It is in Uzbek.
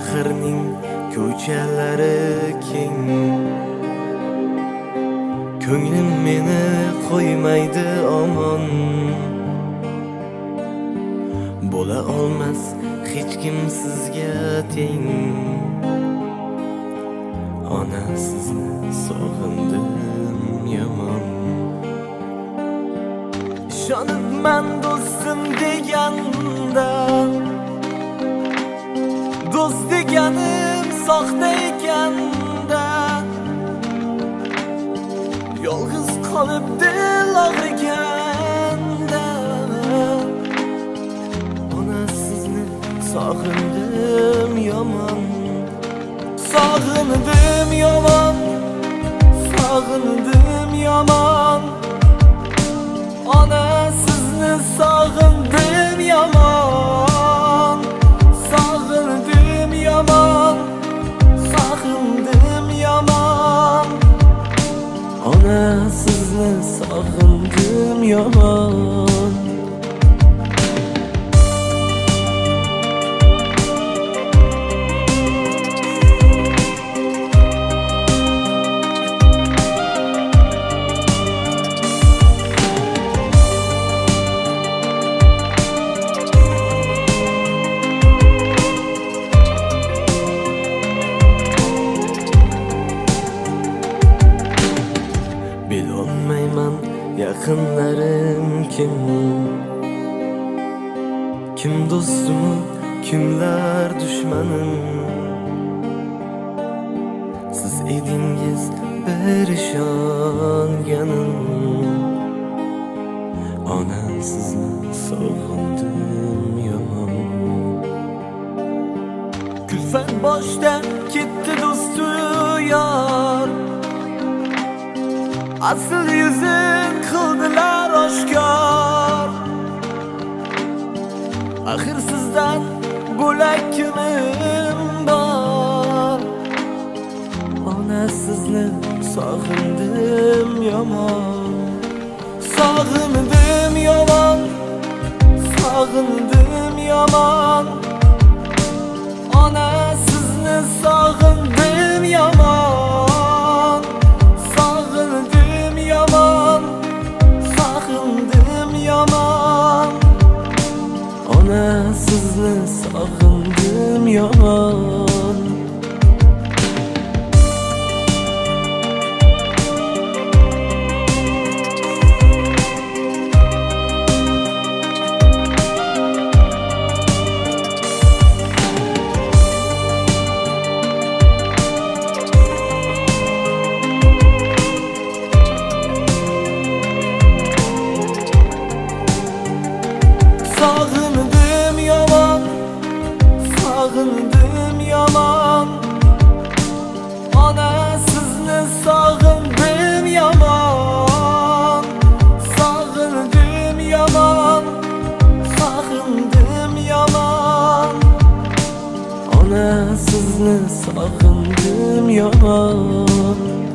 Shaharning ko'chalari keng, ko'nglim meni qo'ymaydi omon. Bo'la olmas hech kim sizga teng. Ona, sizni sog'indim yomon. Ishonibman do'stim deganda, do'st deganim soxta ekanda. Yolg'iz qolib dil og'riganda, ona, sizni sog'indim yomon. Sog'indim yomon, sog'indim yomon. Ona, sizni sog'indim yomon. Sog'indim yomon, sog'indim yomon. Ona, sizni sog'indim yomon. Bilolmayman yaqinlarim kim, kim do'stim, kimlar dushmanim. Siz edingiz bir ishonganim. Ona, sizni sog'indim yomon. Kulfat boshdan ketdi do'stu yor, asl yuzin qildilar oshkor. Axir sizdan bo'lak kimim bor. Ona, sizni sog'indim yomon. Sog'indim yomon, sog'indim yomon. Ona, sizni sog'indim yomon. Sog'indim yomon, sog'indim yomon. Ona, sizni sog'indim yomon. Sog'indim yomon, sog'indim yomon. Ona, sizni sog'indim yomon. Sog'indim yomon, sog'indim yomon. Ona, sizni sog'indim yomon.